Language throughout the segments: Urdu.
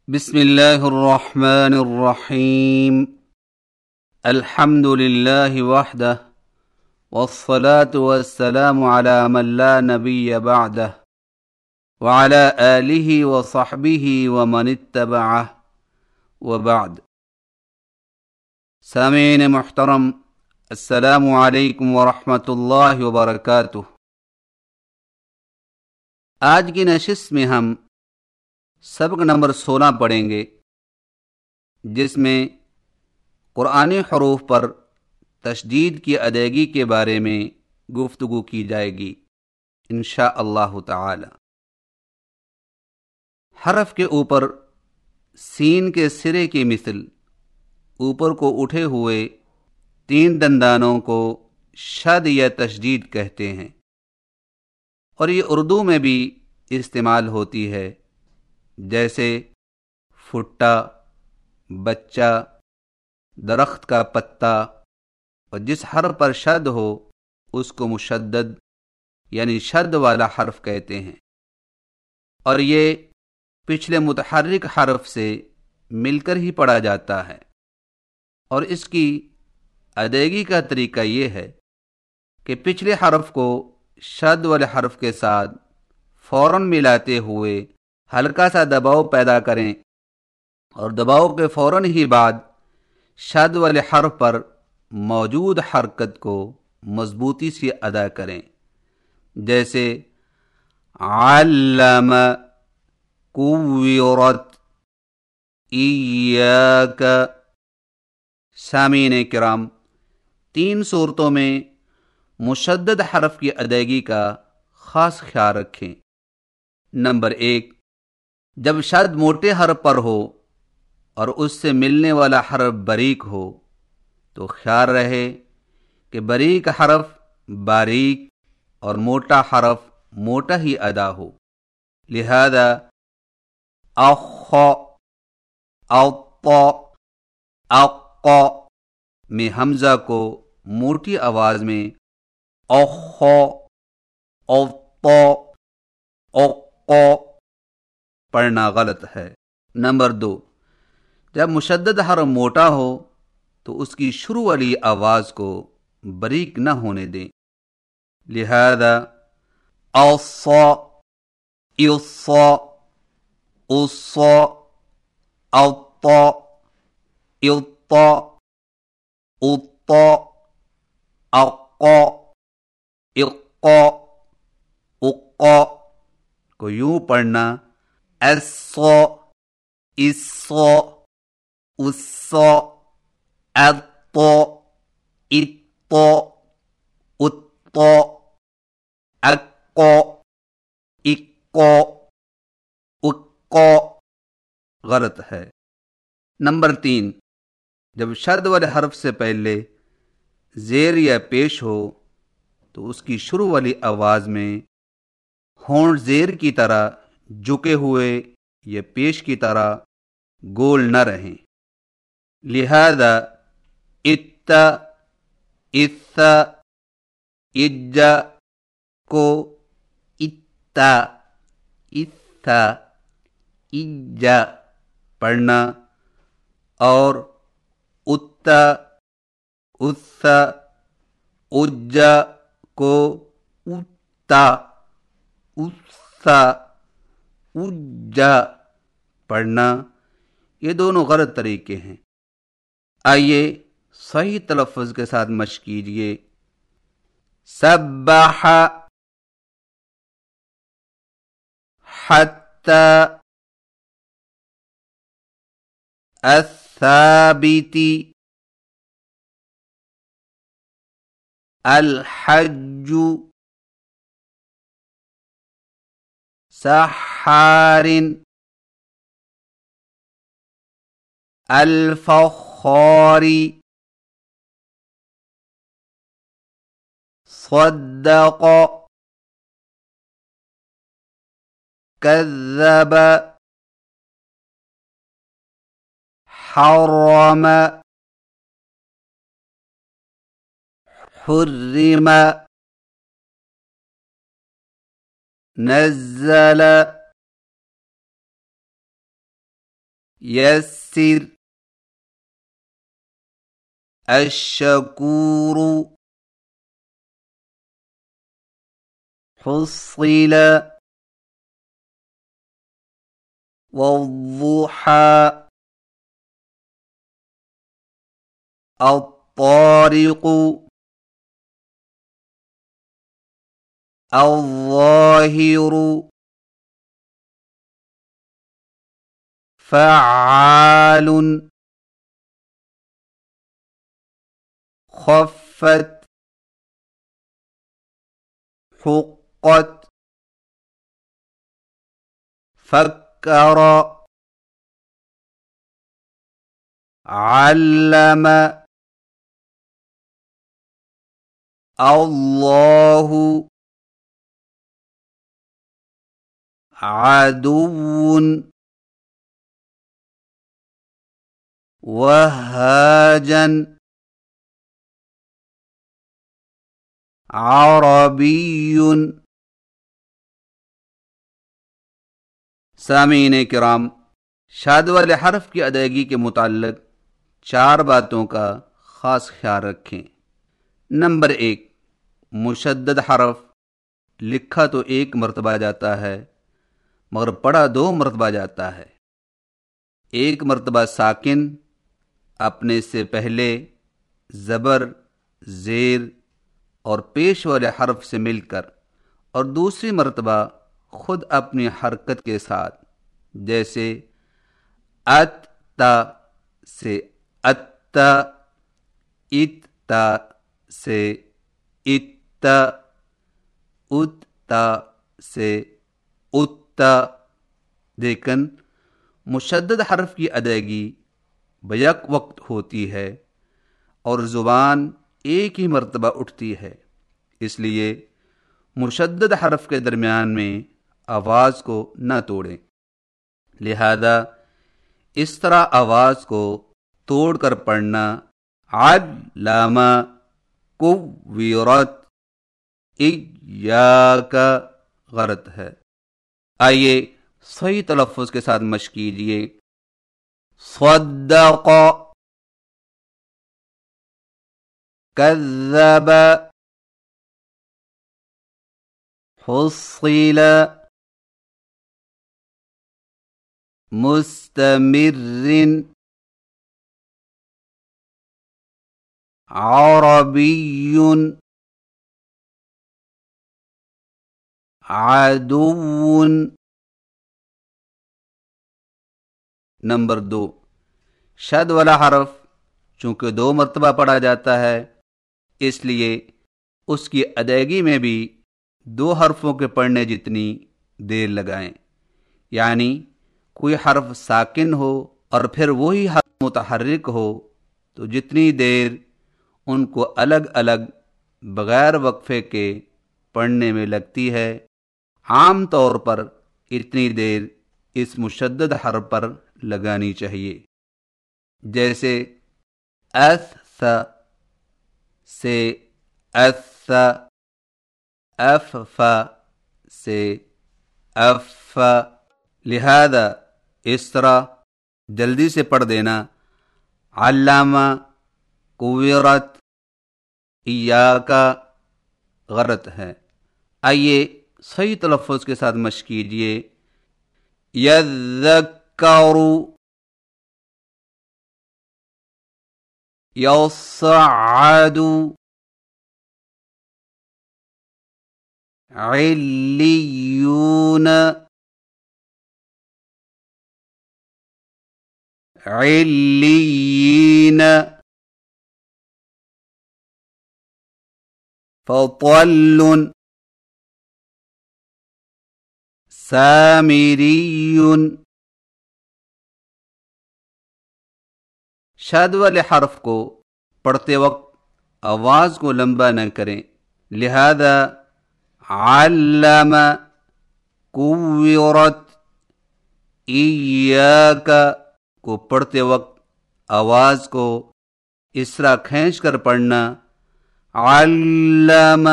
بسم اللہ الرحمن الرحیم الحمد للہ وحدہ والصلاة والسلام علی من لا نبی بعدہ وعلی آلہ وصحبہ ومن اتبعہ وبعد۔ سامعین محترم، السلام علیکم ورحمۃ اللہ وبرکاتہ۔ آج کی نشست میں ہم سبق نمبر 16 پڑھیں گے، جس میں قرآنی حروف پر تشدید کی ادائیگی کے بارے میں گفتگو کی جائے گی انشاء اللہ تعالی۔ حرف کے اوپر سین کے سرے کی مثل اوپر کو اٹھے ہوئے 3 دندانوں کو شد یا تشدید کہتے ہیں، اور یہ اردو میں بھی استعمال ہوتی ہے، جیسے پھٹا، بچہ، درخت کا پتا، اور جس حرف پر شد ہو اس کو مشدد یعنی شد والا حرف کہتے ہیں، اور یہ پچھلے متحرک حرف سے مل کر ہی پڑھا جاتا ہے۔ اور اس کی ادائیگی کا طریقہ یہ ہے کہ پچھلے حرف کو شد والے حرف کے ساتھ فوراً ملاتے ہوئے ہلکا سا دباؤ پیدا کریں، اور دباؤ کے فوراً ہی بعد شد والے حرف پر موجود حرکت کو مضبوطی سے ادا کریں، جیسے علم، کوّرت، ایاک۔ سامعین کرام، 3 صورتوں میں مشدد حرف کی ادائیگی کا خاص خیال رکھیں۔ نمبر 1، جب شد موٹے حرف پر ہو اور اس سے ملنے والا حرف باریک ہو تو خیال رہے کہ باریک حرف باریک اور موٹا حرف موٹا ہی ادا ہو، لہذا اخ، اط، اق میں حمزہ کو موٹی آواز میں اخ، اط، اق پڑھنا غلط ہے۔ نمبر 2، جب مشدد حرف موٹا ہو تو اس کی شروع والی آواز کو باریک نہ ہونے دیں، لہذا اص، اص، اص، اط، اط، اط، اق، اق، اق کو یوں پڑھنا اس، اس، اس، اط، اط، ات، اق، اق، اق غلط ہے۔ نمبر 3، جب شد والے حرف سے پہلے زیر یا پیش ہو تو اس کی شروع والی آواز میں ہونٹ زیر کی طرح جھکے ہوئے یا پیش کی طرح گول نہ رہیں، لہذا ات، اث، اج کو اتا، اث، اج پڑھنا، اور ات، اث، اج کو اتا، اث، اج پڑھنا۔ یہ دونوں غلط طریقے ہیں۔ آئیے صحیح تلفظ کے ساتھ مشق کیجیے۔ سبح، حتی، الثابت، الحج، سحار، الفخار، صدق، کذب، حرم، حرم، نزل، يسر الشكور حصل والضحى الطارق الظاهر فعال خفت حقت فكر علم الله عدو وهاجا عربي. سامعین کرام، شاد والے حرف کی ادائیگی کے متعلق 4 باتوں کا خاص خیال رکھیں۔ نمبر 1، مشدد حرف لکھا تو 1 مرتبہ جاتا ہے مگر پڑھا 2 مرتبہ جاتا ہے۔ 1 مرتبہ ساکن اپنے سے پہلے زبر، زیر اور پیش والے حرف سے مل کر، اور دوسری مرتبہ خود اپنی حرکت کے ساتھ، جیسے اتا سے اتا، اتا سے اتا، اتا سے اتا۔ لیکن مشدد حرف کی ادائیگی بیک وقت ہوتی ہے اور زبان ایک ہی مرتبہ اٹھتی ہے، اس لیے مشدد حرف کے درمیان میں آواز کو نہ توڑیں۔ لہذا اس طرح آواز کو توڑ کر پڑھنا علم کوّرت ایاک غلط ہے۔ آئیے صحیح تلفظ کے ساتھ مشق کیجیے۔ صدق، کذب، حصل، مستمر، عربی، عدو۔ نمبر 2، شد والا حرف چونکہ 2 مرتبہ پڑھا جاتا ہے، اس لیے اس کی ادائیگی میں بھی 2 حرفوں کے پڑھنے جتنی دیر لگائیں۔ یعنی کوئی حرف ساکن ہو اور پھر وہی حرف متحرک ہو تو جتنی دیر ان کو الگ الگ بغیر وقفے کے پڑھنے میں لگتی ہے، عام طور پر اتنی دیر اس مشدد حرف پر لگانی چاہیے۔ جیسے اث سے اث، اف سے اف، لہذا اس طرح جلدی سے پڑھ دینا۔ علامہ کوّرت ایاک غلط ہے۔ آئیے صحیح تلفظ کے ساتھ مشق کیجیے۔ یذکر، یصعد، علیون، علیین، فطل، سامری۔ شد والے حرف کو پڑھتے وقت آواز کو لمبا نہ کریں، لہذا علم کوّرت ایاک کو پڑھتے وقت آواز کو اس طرح کھینچ کر پڑھنا، علم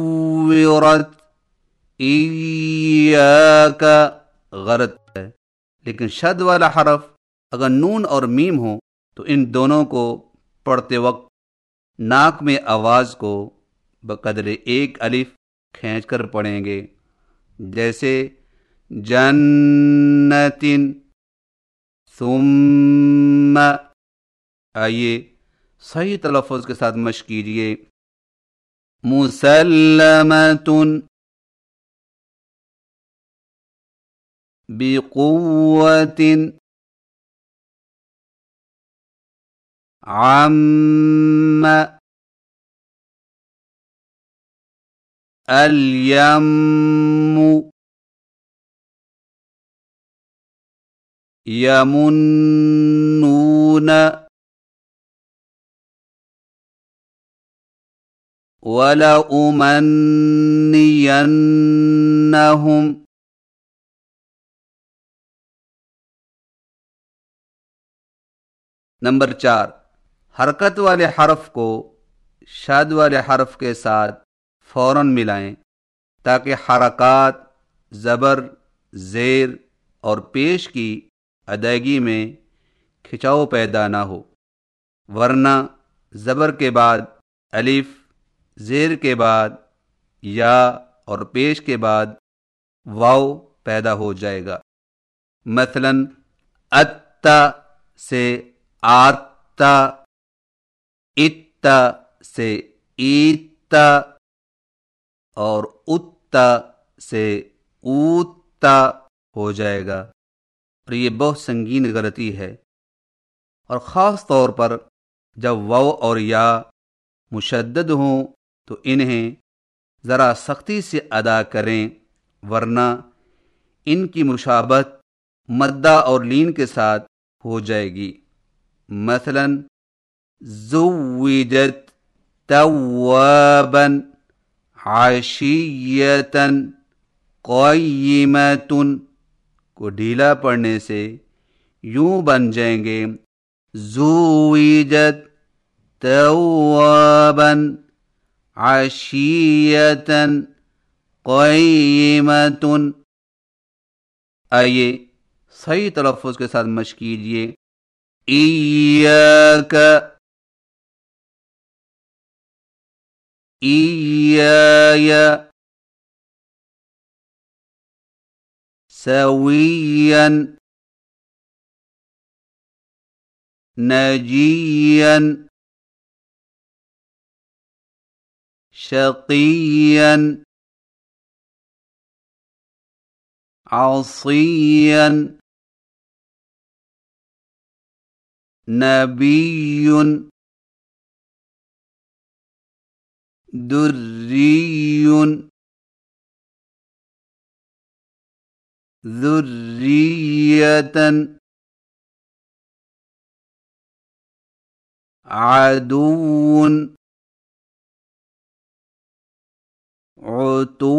کوّرت ایاک غلط ہے۔ لیکن شد والا حرف اگر نون اور میم ہو تو ان دونوں کو پڑھتے وقت ناک میں آواز کو بقدر ایک الف کھینچ کر پڑھیں گے، جیسے جنتن ثم۔ آئیے صحیح تلفظ کے ساتھ مشق کیجیے، مسلمتن بقوت عم الیم یمنون وَلَأُمَنِّيَنَّهُمْ۔ نمبر 4، حرکت والے حرف کو شاد والے حرف کے ساتھ فوراً ملائیں تاکہ حرکات زبر، زیر اور پیش کی ادائیگی میں کھچاؤ پیدا نہ ہو، ورنہ زبر کے بعد الف، زیر کے بعد یا اور پیش کے بعد واو پیدا ہو جائے گا۔ مثلا اتا سے آتا، اتا سے ایتا اور اتا سے اوتا ہو جائے گا، اور یہ بہت سنگین غلطی ہے، اور خاص طور پر جب واو اور یا مشدد ہوں تو انہیں ذرا سختی سے ادا کریں، ورنہ ان کی مشابہت مدہ اور لین کے ساتھ ہو جائے گی۔ مثلا زوجت توابا عشیتا قیمۃ کو ڈھیلا پڑھنے سے یوں بن جائیں گے زوجت توابا عشیتا قیمۃ۔ آئیے صحیح تلفظ کے ساتھ مشق کیجیے، ایاک ایای سویا نجیا شقیا عصیا نبی دری ذریۃ عدو عتو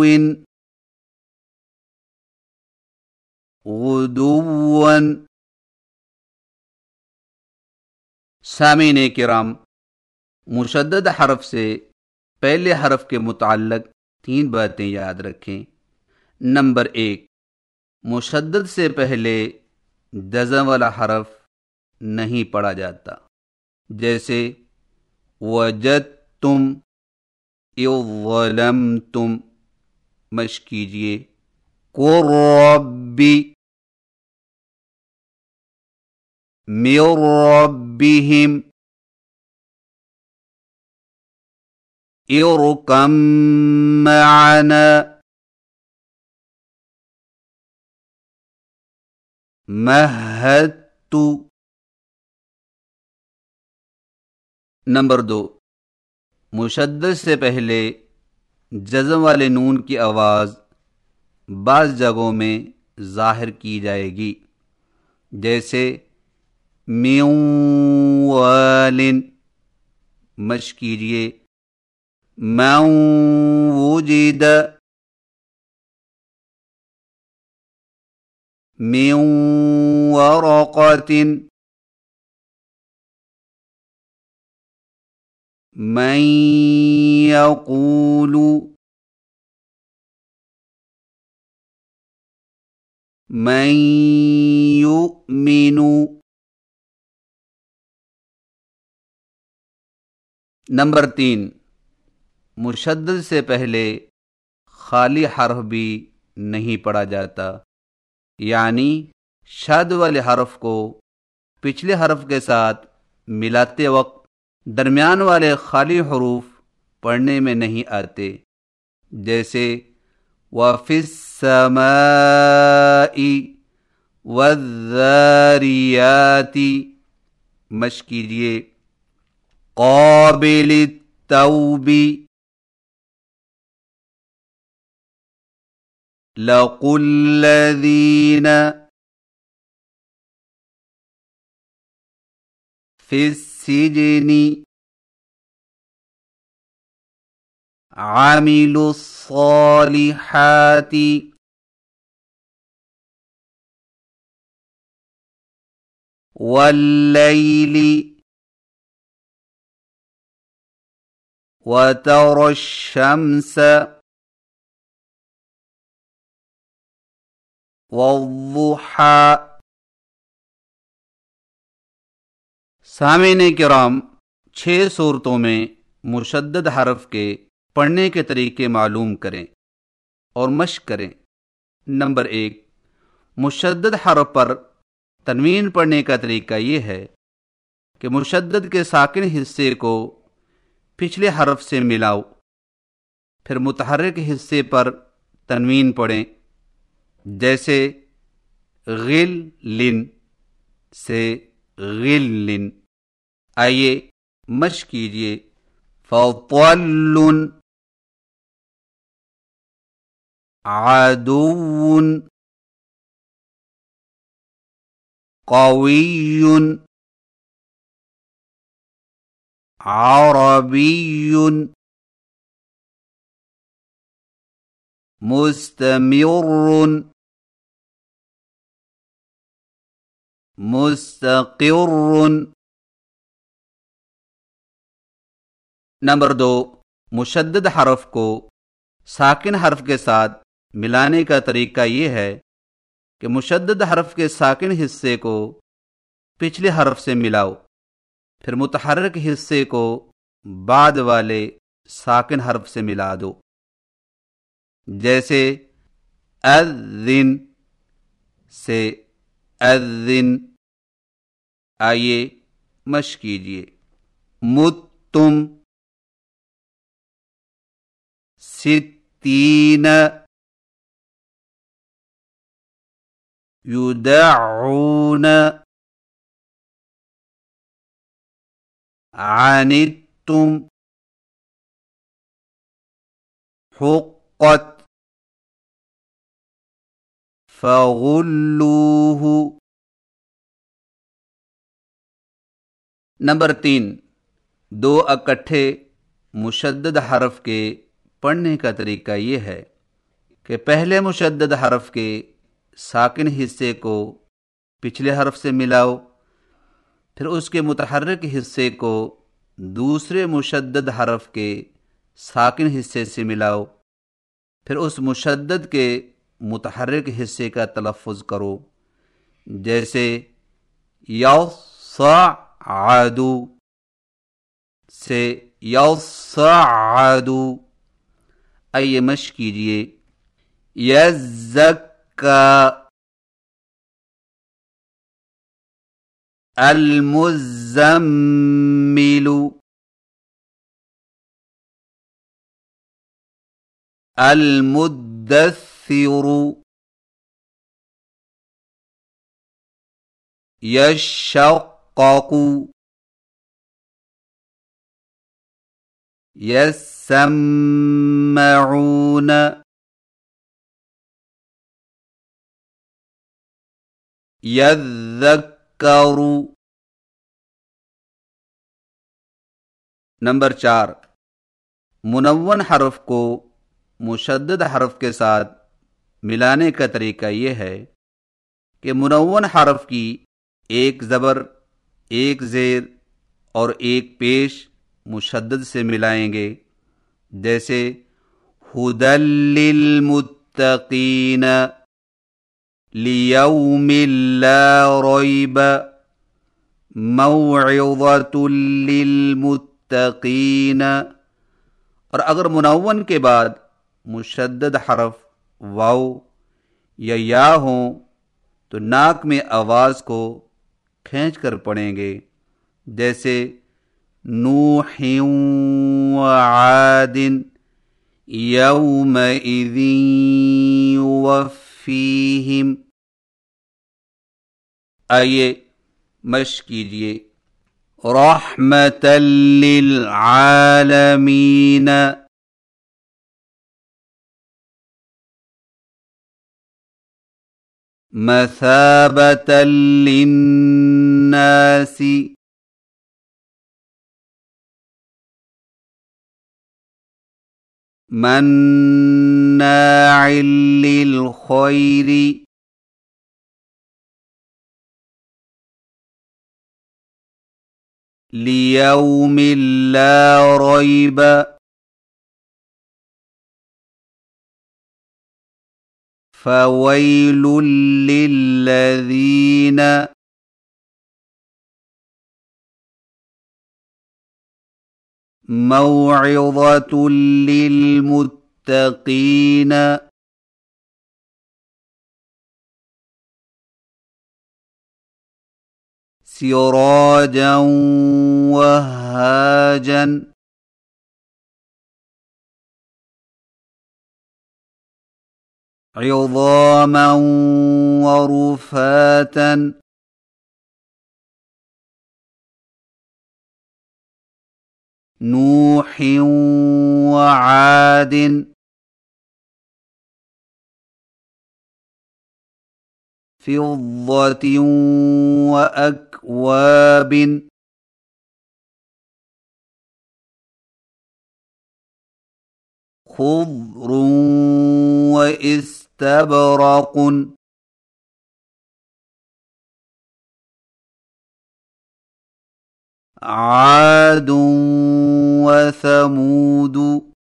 غدو۔ سامعین کرام، مشدد حرف سے پہلے حرف کے متعلق 3 باتیں یاد رکھیں۔ نمبر 1، مشدد سے پہلے جزم والا حرف نہیں پڑھا جاتا، جیسے وجدتم، اذ ظلمتم۔ مشق کیجیے، قل ربی من ربہم، ارکم معنا، مہدت۔ نمبر 2، مشدد سے پہلے جزم والے نون کی آواز بعض جگہوں میں ظاہر کی جائے گی، جیسے میوالن۔ مشق کیجیے، من وجد، من ورقۃ، من یقول، من یؤمن. نمبر 3، مشدد سے پہلے خالی حرف بھی نہیں پڑھا جاتا، یعنی شد والے حرف کو پچھلے حرف کے ساتھ ملاتے وقت درمیان والے خالی حروف پڑھنے میں نہیں آتے، جیسے وَفِي السَّمَاءِ وَالذَّارِيَاتِ. مشق کیجئے. قابل التوب. لَقُوا الَّذِينَ فِي السِّجْنِ عَمِلُوا الصَّالِحَاتِ وَاللَّيْلِ وَتَرَى الشَّمْسَ وَالضُّحَى. سامعین کرام، 6 صورتوں میں مشدد حرف کے پڑھنے کے طریقے معلوم کریں اور مشق کریں. نمبر 1، مشدد حرف پر تنوین پڑھنے کا طریقہ یہ ہے کہ مشدد کے ساکن حصے کو پچھلے حرف سے ملاؤ، پھر متحرک حصے پر تنوین پڑھیں، جیسے غل لن سے غل لن. آئیے مشق کیجئے. فَطَلٌّ عَدُوٌّ قَوِيٌّ عَرَبِيٌّ مُسْتَمِرٌّ مُسْتَقِرٌّ. نمبر 2، مشدد حرف کو ساکن حرف کے ساتھ ملانے کا طریقہ یہ ہے کہ مشدد حرف کے ساکن حصے کو پچھلے حرف سے ملاؤ، پھر متحرک حصے کو بعد والے ساکن حرف سے ملا دو، جیسے اذن سے اذن. آئیے مشق کیجئے. متم ستین یدعون عنتم حقت فغلوه. نمبر 3، 2 اکٹھے مشدد حرف کے پڑھنے کا طریقہ یہ ہے کہ پہلے مشدد حرف کے ساکن حصے کو پچھلے حرف سے ملاؤ، پھر اس کے متحرک حصے کو دوسرے مشدد حرف کے ساکن حصے سے ملاؤ، پھر اس مشدد کے متحرک حصے کا تلفظ کرو، جیسے یصعد سے یصعد. آئیے مشق کیجئے. یزکا المزمل المدثر یشقق یسمعون یذکر. نمبر 4، منون حرف کو مشدد حرف کے ساتھ ملانے کا طریقہ یہ ہے کہ منون حرف کی ایک زبر، ایک زیر اور ایک پیش مشدد سے ملائیں گے، جیسے ہدی للمتقین. لیوم لا ریب موعظۃ للمتقین، اور اگر منون کے بعد مشدد حرف واو یا یا ہوں تو ناک میں آواز کو کھینچ کر پڑھیں گے، جیسے نوح وعاد یومئذ یوفیہم۔ آئیے مشق کیجئے۔ رحمۃ للعالمین، مثابۃ للناس، مناع للخیر، لیوم لا ریب فویل للذین، موعظۃ للمتقین، سراجا وہاجا، عظاما ورفاتا، نوح وعاد، فضة وأكواب، خضر واستبرق، عاد وثمود۔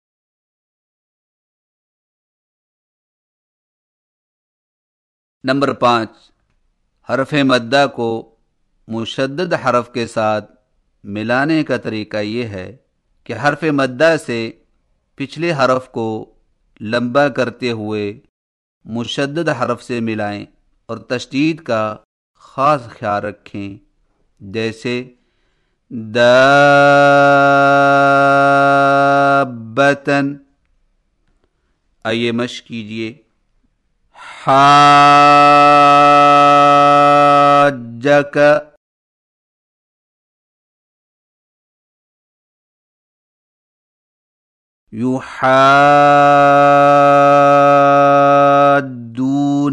نمبر 5، حرف مدہ کو مشدد حرف کے ساتھ ملانے کا طریقہ یہ ہے کہ حرف مدہ سے پچھلے حرف کو لمبا کرتے ہوئے مشدد حرف سے ملائیں اور تشدید کا خاص خیال رکھیں، جیسے دابتن۔ آئیے مشق کیجئے۔ حاجک، یحاجون،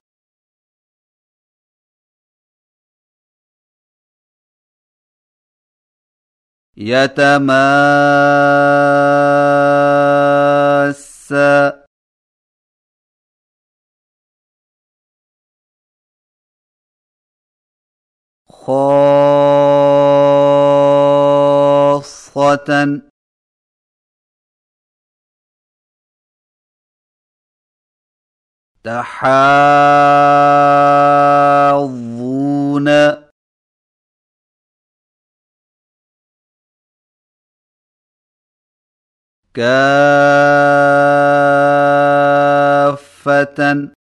یتماسا، خاصة، تحاضون، كافة۔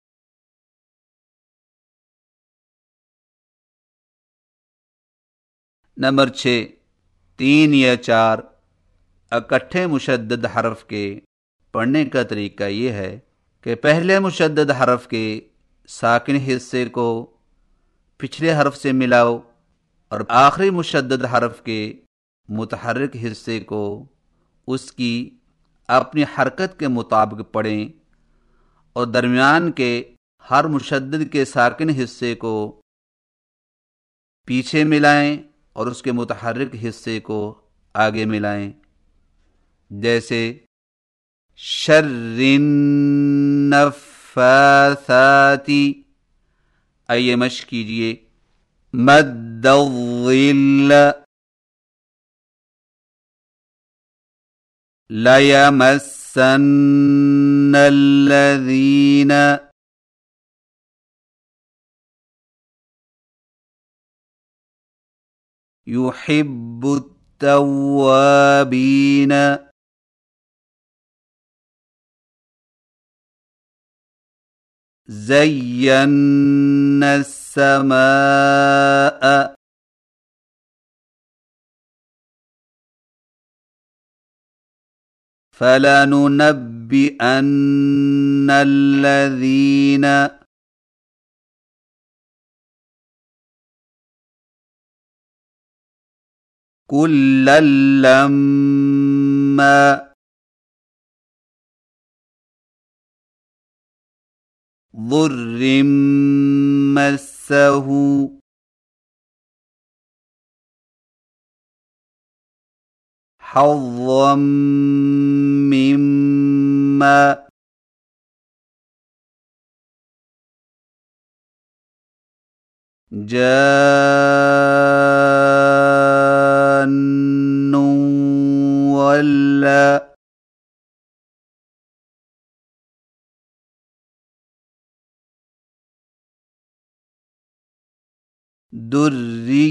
نمبر 6، 3 یا 4 اکٹھے مشدد حرف کے پڑھنے کا طریقہ یہ ہے کہ پہلے مشدد حرف کے ساکن حصے کو پچھلے حرف سے ملاؤ اور آخری مشدد حرف کے متحرک حصے کو اس کی اپنی حرکت کے مطابق پڑھیں، اور درمیان کے ہر مشدد کے ساکن حصے کو پیچھے ملائیں اور اس کے متحرک حصے کو آگے ملائیں، جیسے شر النفاثات۔ آئیے مشق کیجئے۔ مد الظل، لیمسن الذین، يحب التوابين زينا السماء فلننبئن الذين كلا لما ضر مسه حظا مما جان ولا دري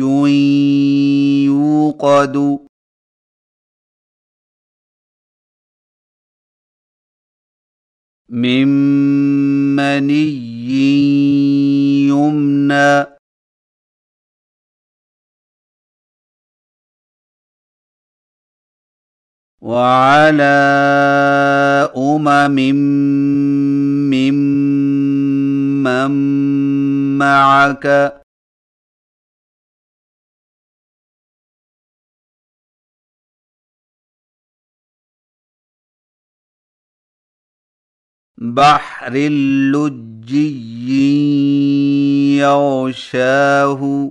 يوقد من مني يمنى وعلى ممن معك بحر اللجي يغشاه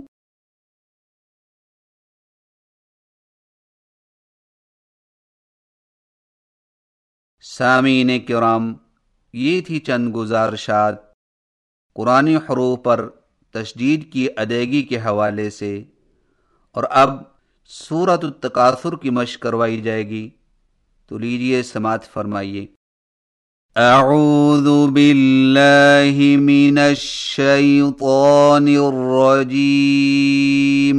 सामीन किराम, ये थी चंद गुजारिशात कुरानी हरूफ पर तशदीद की अदायगी के हवाले से। और अब सूरत तकासुर की मश्क करवाई जाएगी, तो लीजिए समात फरमाइए। अऊज़ु बिल्लाहि मिनश शैतानिर रजीम।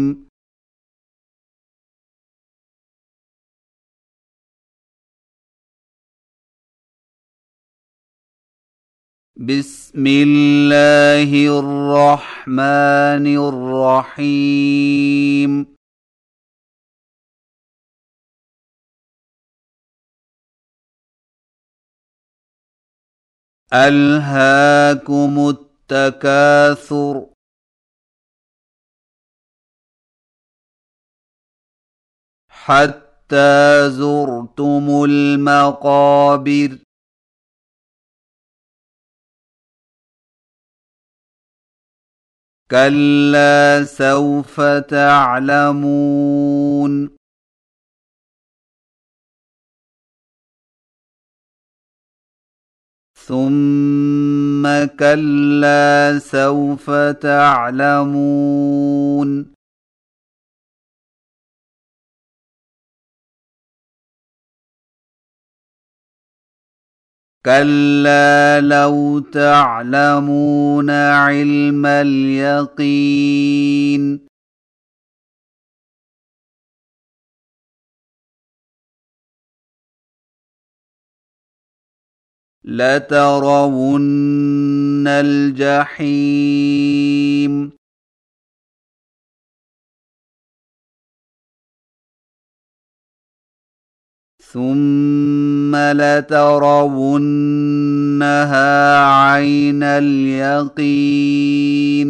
बिस्मिल्लाहिर रहमानिर रहीम। अल्हाकुमुत तकासुर हत्ता ज़ुरतुमुल मक़ाबिर कल्ला सौफ तअलमून सुम्म कल्ला सौफ तअलमून कल्ला लौ तअलमून इल्मल यकीन लतरवुन्नल जहीम सुम्म लतरवुन्नहा ऐनल यकीन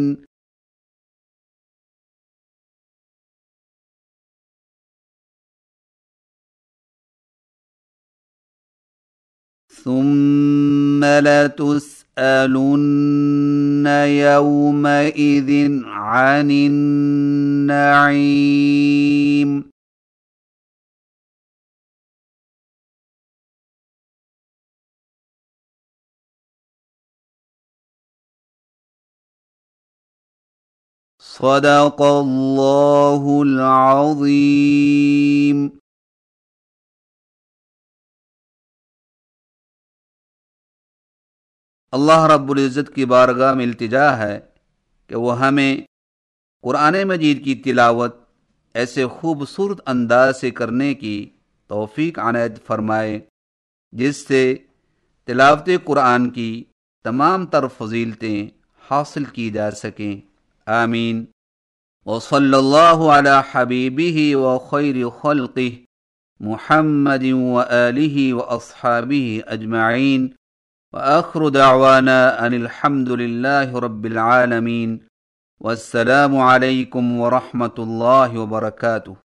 सुम्म लतुस्अलुन्न यौमइज़िन अनिन नईम। सदक़ल्लाहुल अज़ीम। अल्लाह रब्बुल इज़्ज़त की बारगाह में इल्तिजा है कि वह हमें कुरान मजीद की तिलावत ایسے خوبصورت انداز سے کرنے کی توفیق عنایت فرمائے جس سے تلاوت قرآن کی تمام تر فضیلتیں حاصل کی جا سکیں. آمین. وصلی اللہ علی حبیبہ وخیر خلقہ محمد وآلہ واصحابہ اجمعین. وآخر دعوانا ان الحمد للہ رب العالمین. والسلام علیکم ورحمۃ اللہ وبرکاتہ.